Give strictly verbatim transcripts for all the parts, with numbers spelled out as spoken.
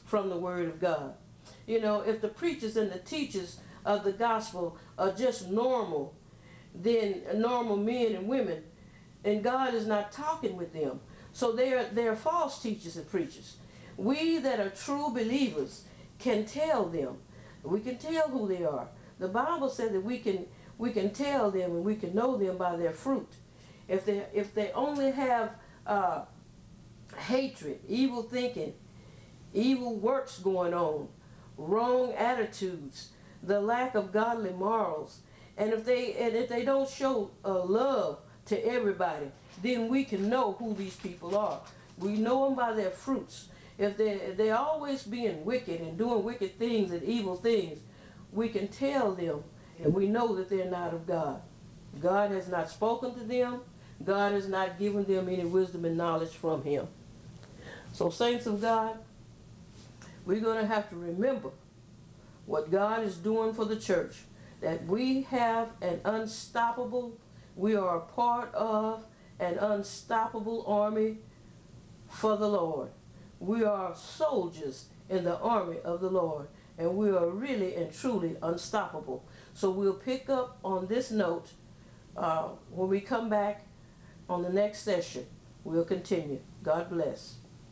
from the Word of God. You know, if the preachers and the teachers of the gospel are just normal, then normal men and women, and God is not talking with them. So they're they're false teachers and preachers. We that are true believers can tell them. We can tell who they are. The Bible said that we can we can tell them and we can know them by their fruit. If they if they only have uh, hatred, evil thinking, evil works going on, wrong attitudes, the lack of godly morals, and if they and if they don't show uh, love to everybody, then we can know who these people are. We know them by their fruits. If they if they're always being wicked and doing wicked things and evil things, we can tell them, and we know that they're not of God. God has not spoken to them. God has not given them any wisdom and knowledge from Him. So, saints of God, we're going to have to remember what God is doing for the church, that we have an unstoppable, we are a part of an unstoppable army for the Lord. We are soldiers in the army of the Lord, and we are really and truly unstoppable. So we'll pick up on this note uh, when we come back on the next session. We'll continue. God bless.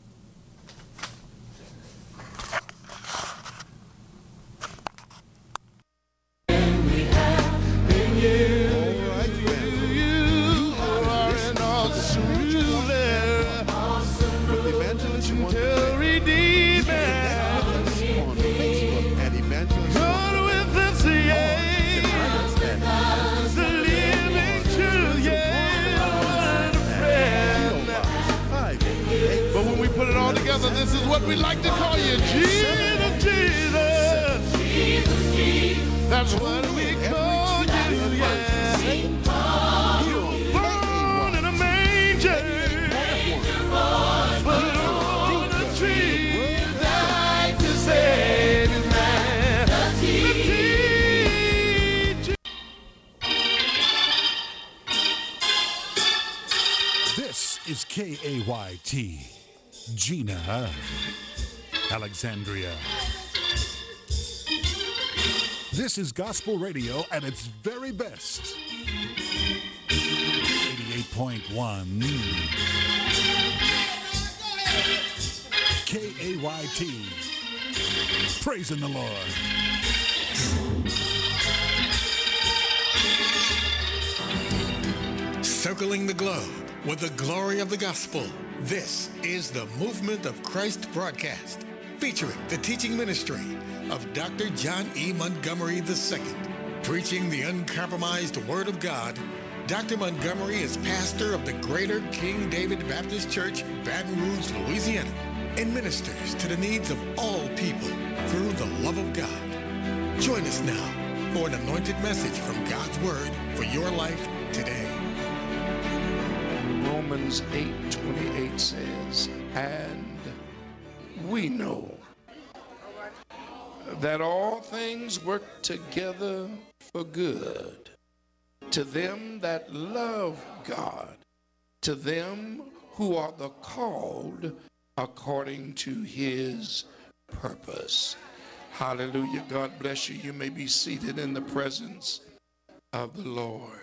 This is what we like to call you, Jesus, Jesus. Jesus, Jesus. That's what we call you, yeah. Born in a manger, but on a tree, died to save his man. This is K A Y T. Gina, Alexandria. This is gospel radio at its very best. eighty-eight point one K A Y T. Praising the Lord. Circling the globe with the glory of the gospel. This is the Movement of Christ broadcast, featuring the teaching ministry of Doctor John E. Montgomery the Second. Preaching the uncompromised Word of God, Doctor Montgomery is pastor of the Greater King David Baptist Church, Baton Rouge, Louisiana, and ministers to the needs of all people through the love of God. Join us now for an anointed message from God's Word for your life today. Romans eight twenty-eight says, and we know that all things work together for good to them that love God, to them who are the called according to his purpose. Hallelujah. God bless you. You may be seated in the presence of the Lord.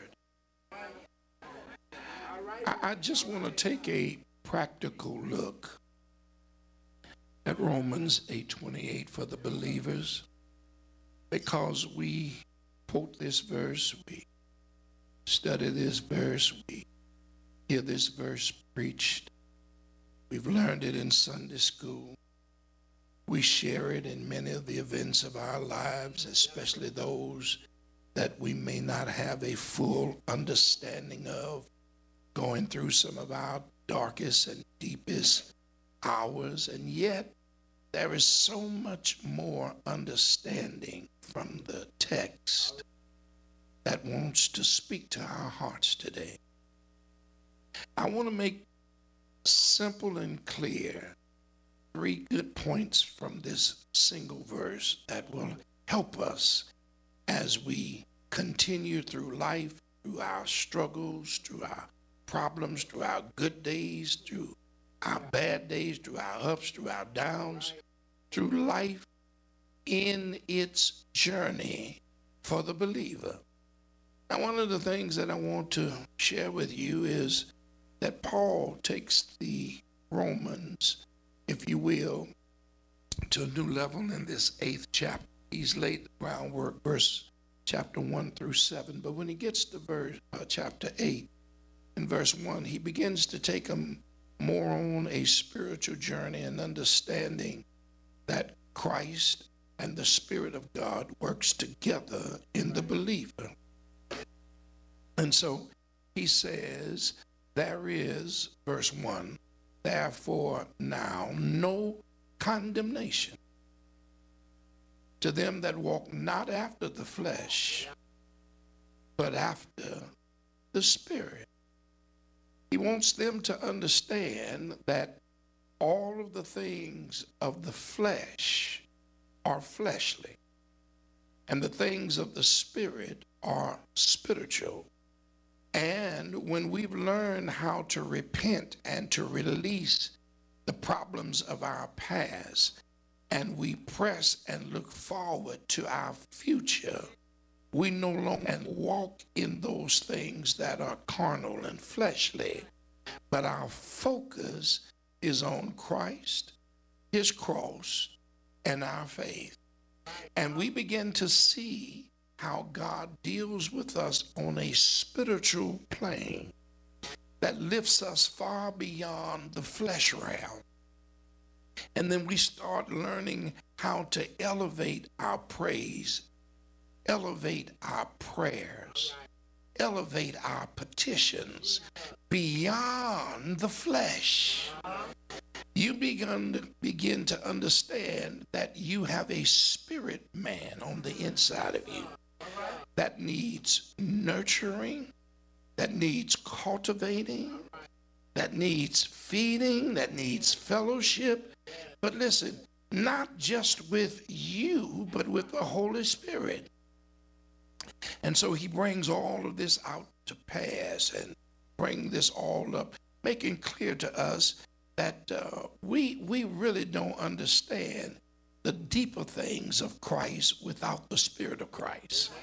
I just want to take a practical look at Romans eight twenty-eight for the believers, because we quote this verse, we study this verse, we hear this verse preached, we've learned it in Sunday school, we share it in many of the events of our lives, especially those that we may not have a full understanding of, going through some of our darkest and deepest hours, and yet there is so much more understanding from the text that wants to speak to our hearts today. I want to make simple and clear three good points from this single verse that will help us as we continue through life, through our struggles, through our problems, through our good days, through our bad days, through our ups, through our downs. through life in its journey for the believer. Now, one of the things that I want to share with you is that Paul takes the Romans, if you will, to a new level in this eighth chapter. He's laid the groundwork, verse chapter one through seven. But when he gets to verse uh, chapter eight, in verse one, he begins to take them more on a spiritual journey and understanding that Christ and the Spirit of God works together in the believer. And so he says, there is, verse one, therefore now no condemnation to them that walk not after the flesh, but after the Spirit. He wants them to understand that all of the things of the flesh are fleshly, and the things of the Spirit are spiritual. And when we've learned how to repent and to release the problems of our past, and we press and look forward to our future, we no longer walk in those things that are carnal and fleshly, but our focus is on Christ, his cross, and our faith. And we begin to see how God deals with us on a spiritual plane that lifts us far beyond the flesh realm. And then we start learning how to elevate our praise, elevate our prayers, elevate our petitions beyond the flesh. You begin to, begin to understand that you have a spirit man on the inside of you that needs nurturing, that needs cultivating, that needs feeding, that needs fellowship. But listen, not just with you, but with the Holy Spirit. And so he brings all of this out to pass and bring this all up, making clear to us that uh, we we really don't understand the deeper things of Christ without the Spirit of Christ.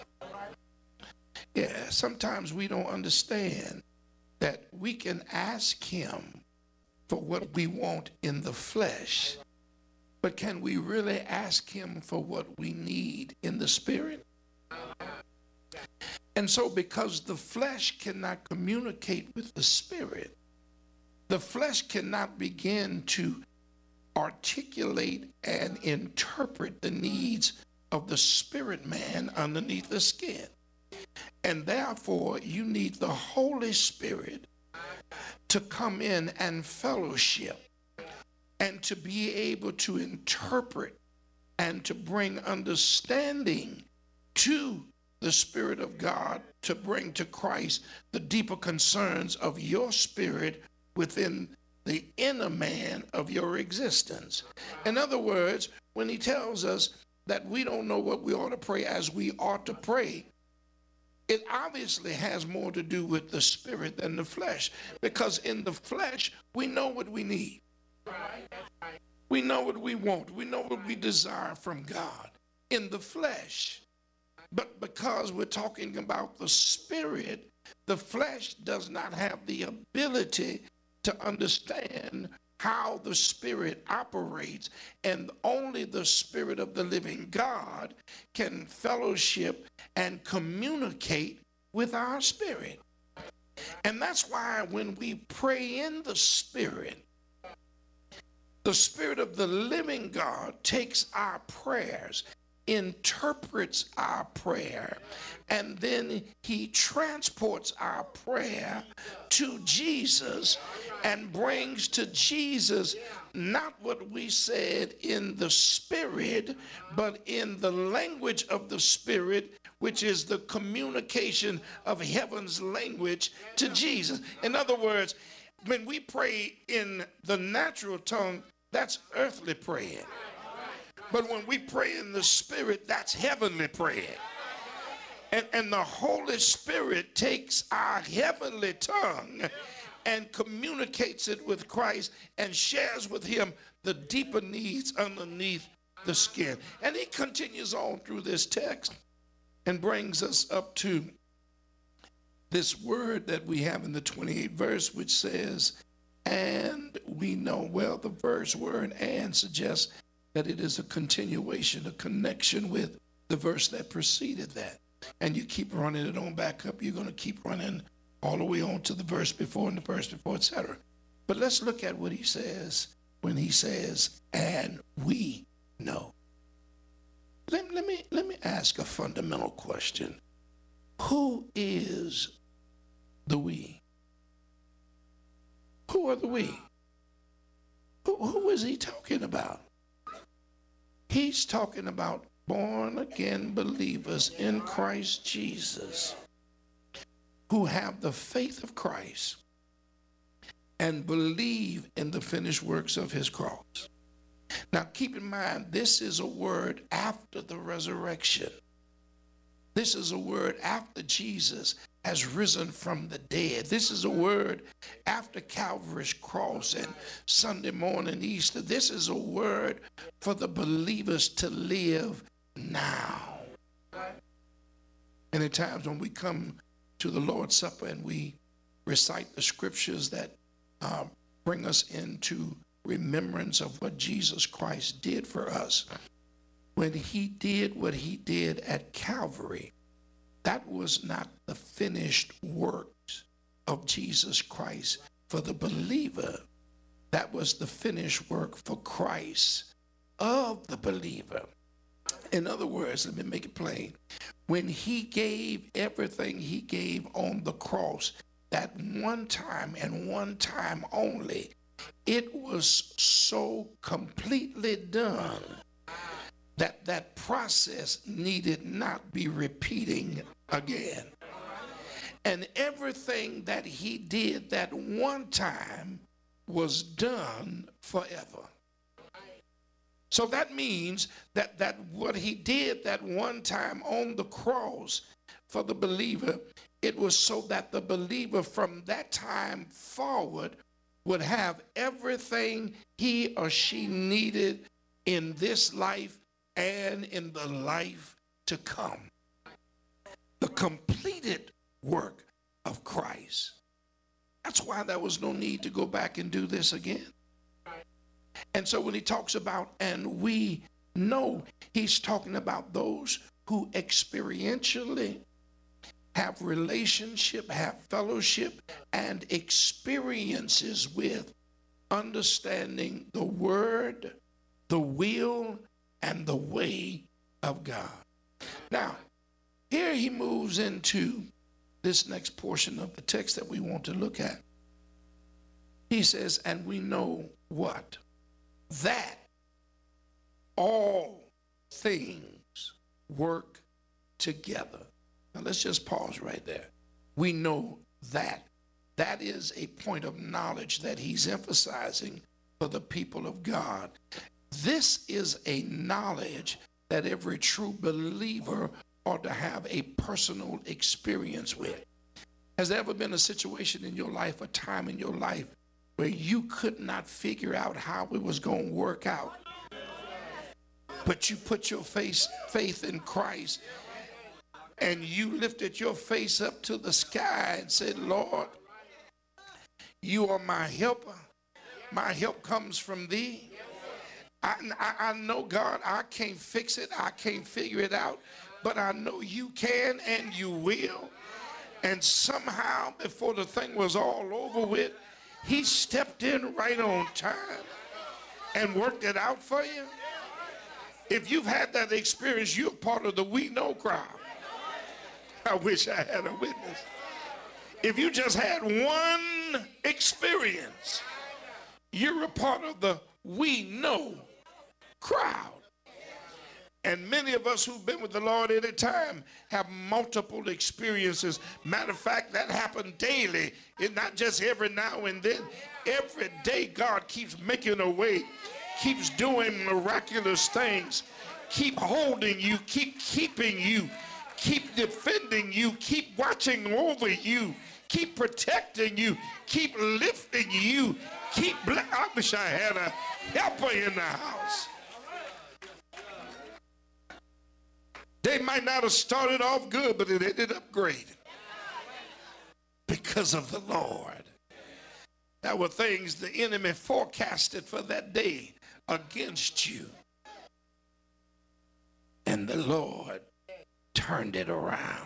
Yeah, sometimes we don't understand that we can ask him for what we want in the flesh, but can we really ask him for what we need in the Spirit? And so because the flesh cannot communicate with the Spirit, the flesh cannot begin to articulate and interpret the needs of the spirit man underneath the skin. And therefore, you need the Holy Spirit to come in and fellowship and to be able to interpret and to bring understanding to the Spirit of God, to bring to Christ the deeper concerns of your spirit within the inner man of your existence. In other words, when he tells us that we don't know what we ought to pray as we ought to pray, it obviously has more to do with the spirit than the flesh, because in the flesh, we know what we need. We know what we want. We know what we desire from God in the flesh. But because we're talking about the spirit, the flesh does not have the ability to understand how the Spirit operates, and only the Spirit of the living God can fellowship and communicate with our spirit. And that's why when we pray in the Spirit, the Spirit of the living God takes our prayers, interprets our prayer, and then he transports our prayer to Jesus and brings to Jesus not what we said in the spirit, but in the language of the Spirit, which is the communication of heaven's language to Jesus. In other words, when we pray in the natural tongue, that's earthly prayer. But when we pray in the Spirit, that's heavenly prayer. And, and the Holy Spirit takes our heavenly tongue and communicates it with Christ and shares with him the deeper needs underneath the skin. And he continues on through this text and brings us up to this word that we have in the twenty-eighth verse, which says, and we know. Well, the verse word and suggests that it is a continuation, a connection with the verse that preceded that. And you keep running it on back up, you're going to keep running all the way on to the verse before and the verse before, et cetera. But let's look at what he says when he says, and we know. Let, let me let me ask a fundamental question. Who is the we? Who are the we? Who, who is he talking about? He's talking about born again believers in Christ Jesus who have the faith of Christ and believe in the finished works of his cross. Now, keep in mind, this is a word after the resurrection. This is a word after Jesus has risen from the dead. This is a word after Calvary's cross and Sunday morning, Easter. This is a word for the believers to live now. Many times when we come to the Lord's Supper and we recite the scriptures that uh, bring us into remembrance of what Jesus Christ did for us. When he did what he did at Calvary, that was not the finished works of Jesus Christ for the believer. That was the finished work for Christ of the believer. In other words, let me make it plain. When he gave everything he gave on the cross, that one time and one time only, it was so completely done that that process needed not be repeating again. And everything that he did that one time was done forever. So that means that, that what he did that one time on the cross for the believer, it was so that the believer from that time forward would have everything he or she needed in this life and in the life to come. The completed work of Christ. That's why there was no need to go back and do this again. And so when he talks about, and we know, he's talking about those who experientially have relationship, have fellowship, and experiences with understanding the word, the will, and the way of God. Now, here he moves into this next portion of the text that we want to look at. He says, and we know what? That all things work together. Now let's just pause right there. We know that. That is a point of knowledge that he's emphasizing for the people of God. This is a knowledge that every true believer ought to have a personal experience with. Has there ever been a situation in your life, a time in your life, where you could not figure out how it was going to work out, but you put your face, faith in Christ, and you lifted your face up to the sky and said, Lord, you are my helper. My help comes from thee. I, I, I know, God, I can't fix it. I can't figure it out, but I know you can and you will. And somehow, before the thing was all over with, he stepped in right on time and worked it out for you. If you've had that experience, you're part of the we know crowd. I wish I had a witness. If you just had one experience, you're a part of the we know crowd. And many of us who've been with the Lord at a time have multiple experiences. Matter of fact, that happens daily. It's not just every now and then. Every day God keeps making a way, keeps doing miraculous things, keep holding you, keep keeping you, keep defending you, keep watching over you, keep protecting you, keep lifting you, keep. I wish I had a helper in the house. They might not have started off good, but it ended up great because of the Lord. There were things the enemy forecasted for that day against you, and the Lord turned it around.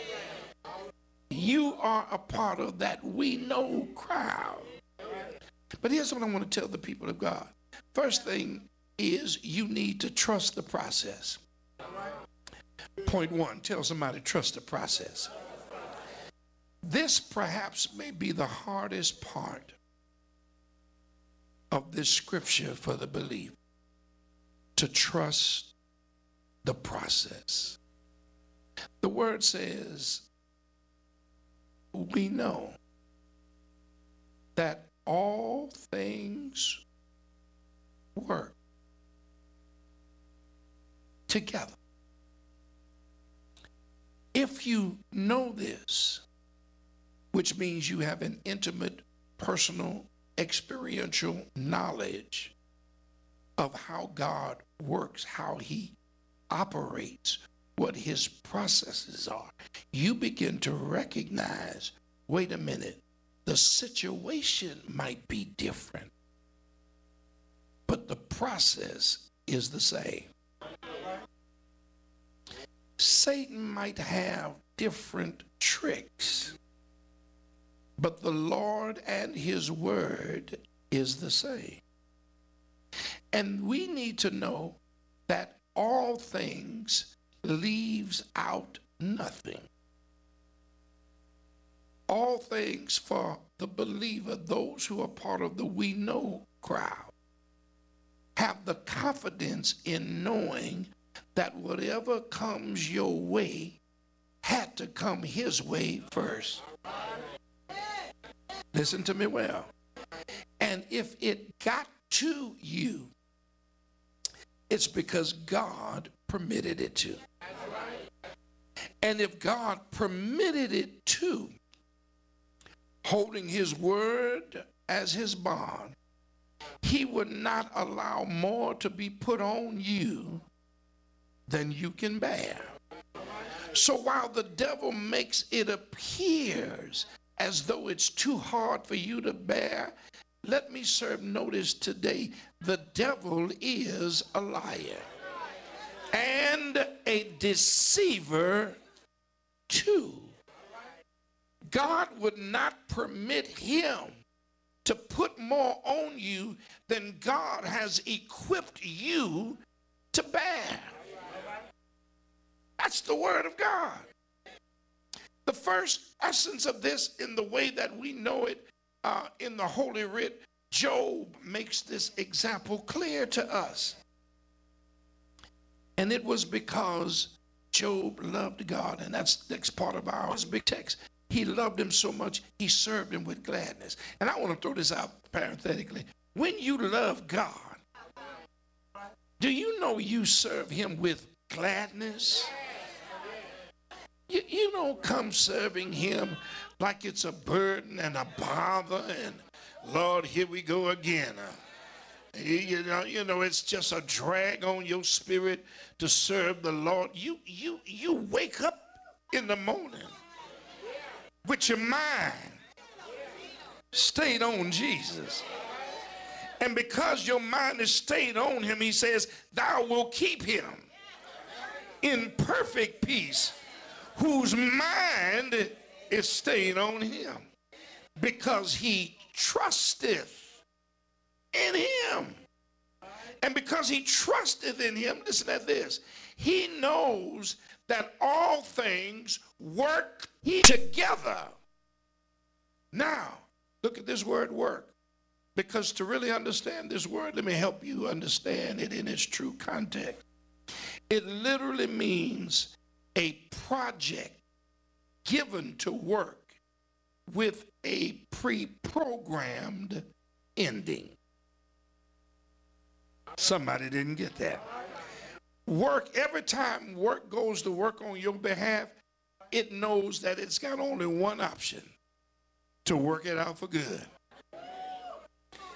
You are a part of that we know crowd. But here's what I want to tell the people of God. First thing is you need to trust the process. Point one, tell somebody, trust the process. This perhaps may be the hardest part of this scripture for the believer, to trust the process. The word says, we know that all things work together. If you know this, which means you have an intimate, personal, experiential knowledge of how God works, how he operates, what his processes are, you begin to recognize, wait a minute, the situation might be different, but the process is the same. Satan might have different tricks, but the Lord and his word is the same. And we need to know that all things leaves out nothing. All things for the believer, those who are part of the we know crowd, have the confidence in knowing that whatever comes your way had to come his way first. Listen to me well. And if it got to you, it's because God permitted it to. And if God permitted it to, holding his word as his bond, he would not allow more to be put on you than you can bear. So while the devil makes it appears as though it's too hard for you to bear, let me serve notice today, the devil is a liar and a deceiver too. God would not permit him to put more on you than God has equipped you to bear. That's the word of God. The first essence of this, in the way that we know it uh, in the Holy Writ, Job makes this example clear to us. And it was because Job loved God, and that's the next part of our big text. He loved him so much, he served him with gladness. And I want to throw this out parenthetically. When you love God, do you know you serve him with gladness? You, you don't come serving him like it's a burden and a bother and, Lord, here we go again. Uh, you, you know, you know, it's just a drag on your spirit to serve the Lord. You, you, you wake up in the morning with your mind stayed on Jesus. And because your mind is stayed on him, he says, thou wilt keep him in perfect peace, whose mind is stayed on him, because he trusteth in him. And because he trusteth in him, listen at this, he knows that all things work together. Now, look at this word work. Because to really understand this word, let me help you understand it in its true context. It literally means a project given to work with a pre-programmed ending. Somebody didn't get that. Work, every time work goes to work on your behalf, it knows that it's got only one option: to work it out for good.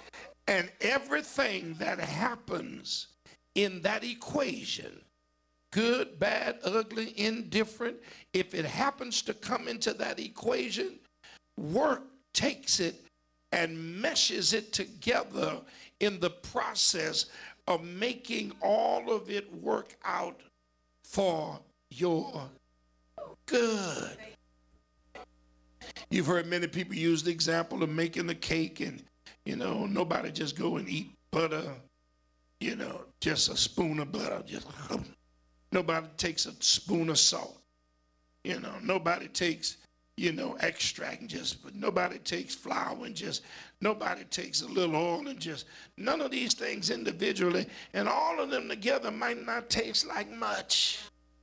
And everything that happens in that equation good, bad, ugly, indifferent, if it happens to come into that equation, work takes it and meshes it together in the process of making all of it work out for your good. You've heard many people use the example of making the cake, and, you know, nobody just go and eat butter, you know, just a spoon of butter. Just nobody takes a spoon of salt. You know, nobody takes, you know, extract and just, but nobody takes flour and just, nobody takes a little oil and just, none of these things individually, and all of them together might not taste like much.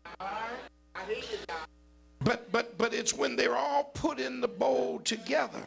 But, but, but it's when they're all put in the bowl together.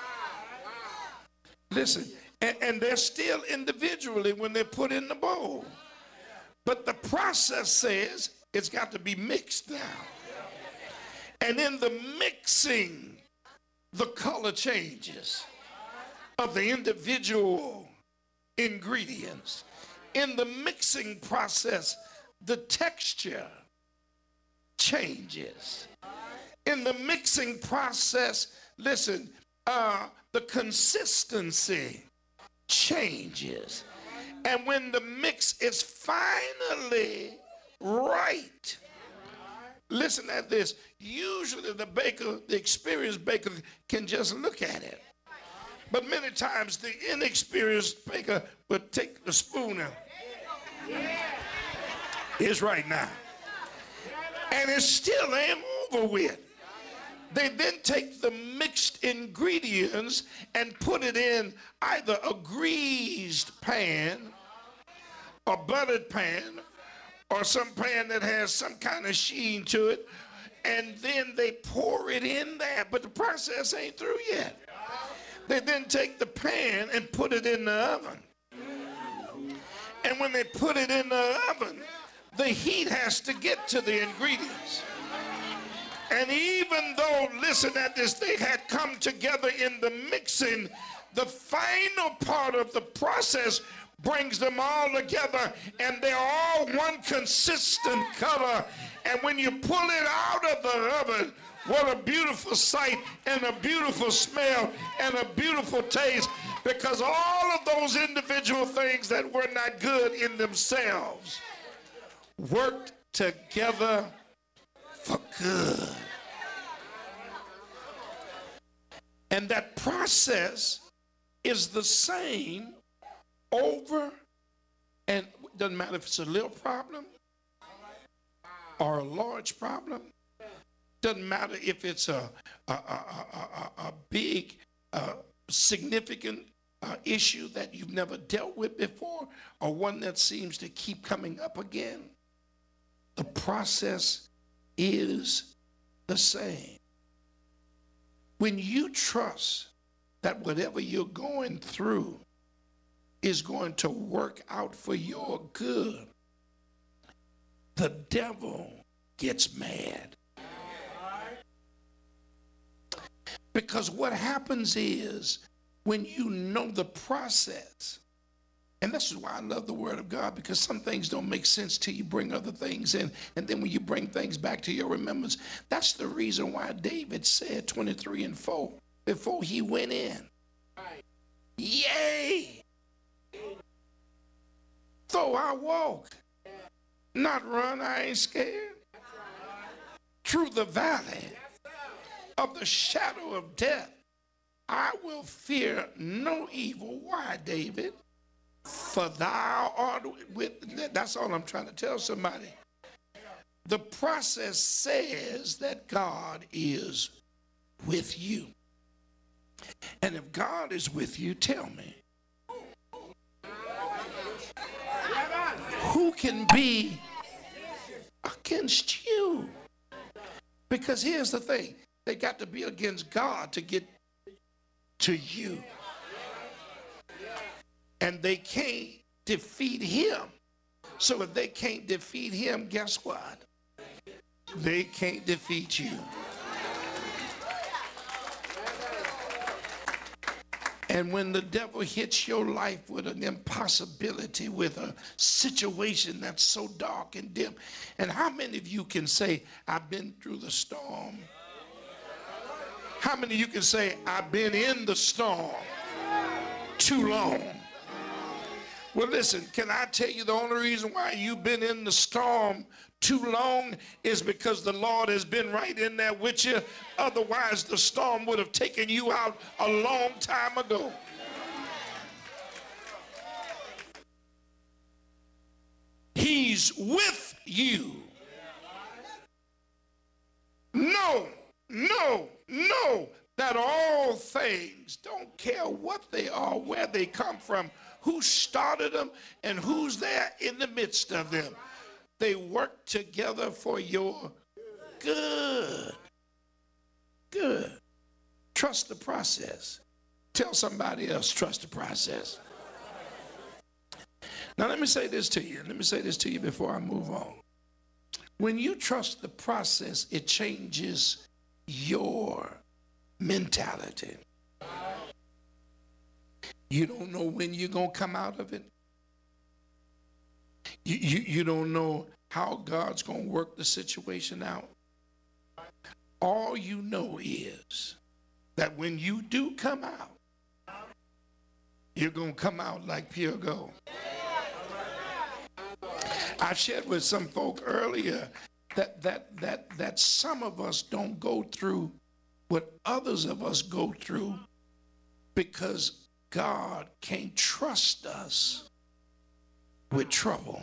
Listen, and, and they're still individually when they're put in the bowl. But the process says it's got to be mixed now. And in the mixing, the color changes of the individual ingredients. In the mixing process, the texture changes. In the mixing process, listen, uh, the consistency changes. And when the mix is finally right, listen at this. Usually the baker, the experienced baker, can just look at it. But many times the inexperienced baker will take the spoon and it's right now. And it still ain't over with. They then take the mixed ingredients and put it in either a greased pan, a buttered pan, or some pan that has some kind of sheen to it, and then they pour it in there. But the process ain't through yet. They then take the pan and put it in the oven. And when they put it in the oven, the heat has to get to the ingredients. And even though, listen at this, they had come together in the mixing, the final part of the process brings them all together, and they're all one consistent color. And when you pull it out of the oven, what a beautiful sight and a beautiful smell and a beautiful taste, because all of those individual things that were not good in themselves worked together for good. And that process is the same over, and it doesn't matter if it's a little problem or a large problem. Doesn't matter if it's a, a, a, a, a big, uh, significant uh, issue that you've never dealt with before, or one that seems to keep coming up again. The process is the same. When you trust that whatever you're going through is going to work out for your good, the devil gets mad. Because what happens is, when you know the process, and this is why I love the Word of God, because some things don't make sense till you bring other things in, and then when you bring things back to your remembrance, that's the reason why David said twenty-three and four before he went in. Yea, though I walk, not run, I ain't scared. Through the valley of the shadow of death, I will fear no evil. Why, David? For thou art with, that's all I'm trying to tell somebody. The process says that God is with you. And if God is with you, tell me, who can be against you? Because here's the thing, they got to be against God to get to you. And they can't defeat him. So if they can't defeat him, guess what? They can't defeat you. And when the devil hits your life with an impossibility, with a situation that's so dark and dim, and how many of you can say, I've been through the storm? How many of you can say, I've been in the storm too long? Well, listen, can I tell you the only reason why you've been in the storm too long is because the Lord has been right in there with you. Otherwise, the storm would have taken you out a long time ago. He's with you. No, no, no, that all things, don't care what they are, where they come from, who started them, and who's there in the midst of them. They work together for your good. Good. Trust the process. Tell somebody else, trust the process. Now let me say this to you. Let me say this to you before I move on. When you trust the process, it changes your mentality. You don't know when you're going to come out of it. You, you, you don't know how God's going to work the situation out. All you know is that when you do come out, you're going to come out like pure gold. I shared with some folk earlier that, that, that, that some of us don't go through what others of us go through because God can't trust us with trouble.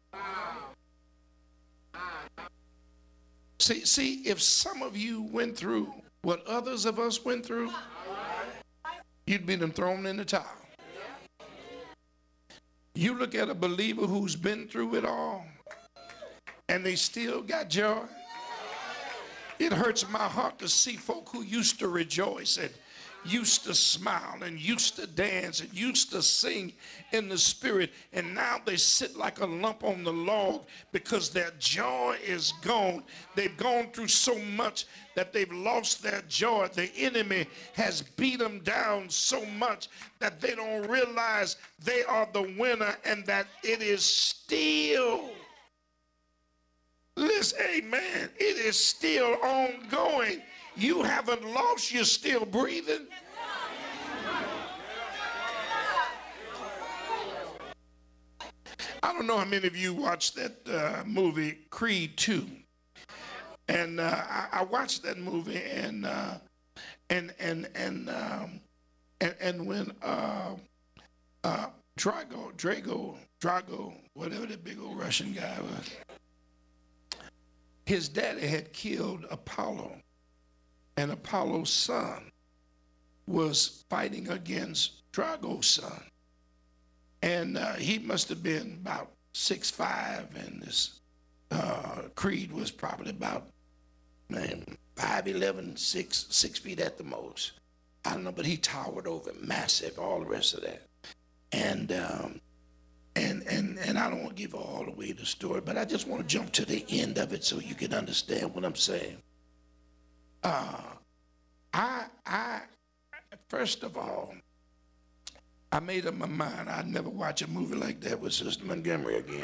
See, see, if some of you went through what others of us went through, you'd be them thrown in the towel. You look at a believer who's been through it all, and they still got joy. It hurts my heart to see folk who used to rejoice and used to smile and used to dance and used to sing in the spirit, and now they sit like a lump on the log because their joy is gone. They've gone through so much that they've lost their joy. The enemy has beat them down so much that they don't realize they are the winner and that it is still, listen, amen, it is still ongoing. You haven't lost, you're still breathing. I don't know how many of you watched that uh, movie, Creed two. And uh, I, I watched that movie, and uh, and and and, um, and and when uh, uh, Drago, Drago, Drago, whatever that big old Russian guy was, his daddy had killed Apollo. And Apollo's son was fighting against Drago's son. And uh, he must have been about six five, and this uh, Creed was probably about, man, five eleven, six, six feet at the most. I don't know, but he towered over, massive, all the rest of that. And, um, and, and, and I don't want to give all the way the story, but I just want to jump to the end of it so you can understand what I'm saying. Uh, I, I, first of all, I made up my mind I'd never watch a movie like that with Sister Montgomery again.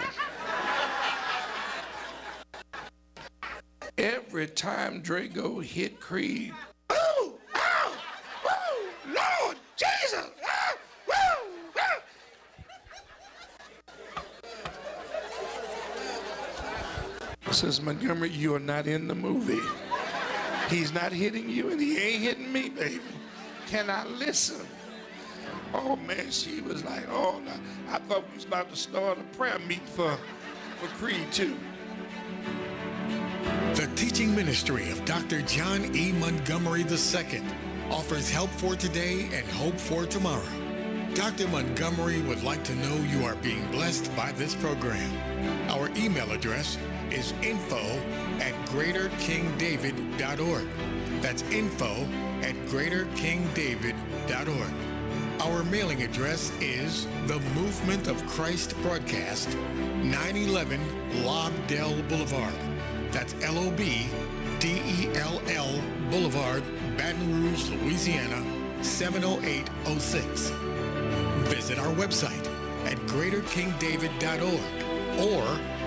Every time Drago hit Creed, oh, oh, oh, Lord Jesus, oh, oh, oh. Sister Montgomery, you are not in the movie. He's not hitting you, and he ain't hitting me, baby. Can I listen? Oh, man, she was like, oh, no. I thought we was about to start a prayer meeting for, for Creed two. The teaching ministry of Doctor John E. Montgomery the Second offers help for today and hope for tomorrow. Doctor Montgomery would like to know you are being blessed by this program. Our email address is info at greater king david dot org. That's info at greater king david dot org. Our mailing address is The Movement of Christ Broadcast, nine eleven Lobdell Boulevard. That's L O B D E L L Boulevard, Baton Rouge, Louisiana, seven oh eight oh six. Visit our website at greater king david dot org or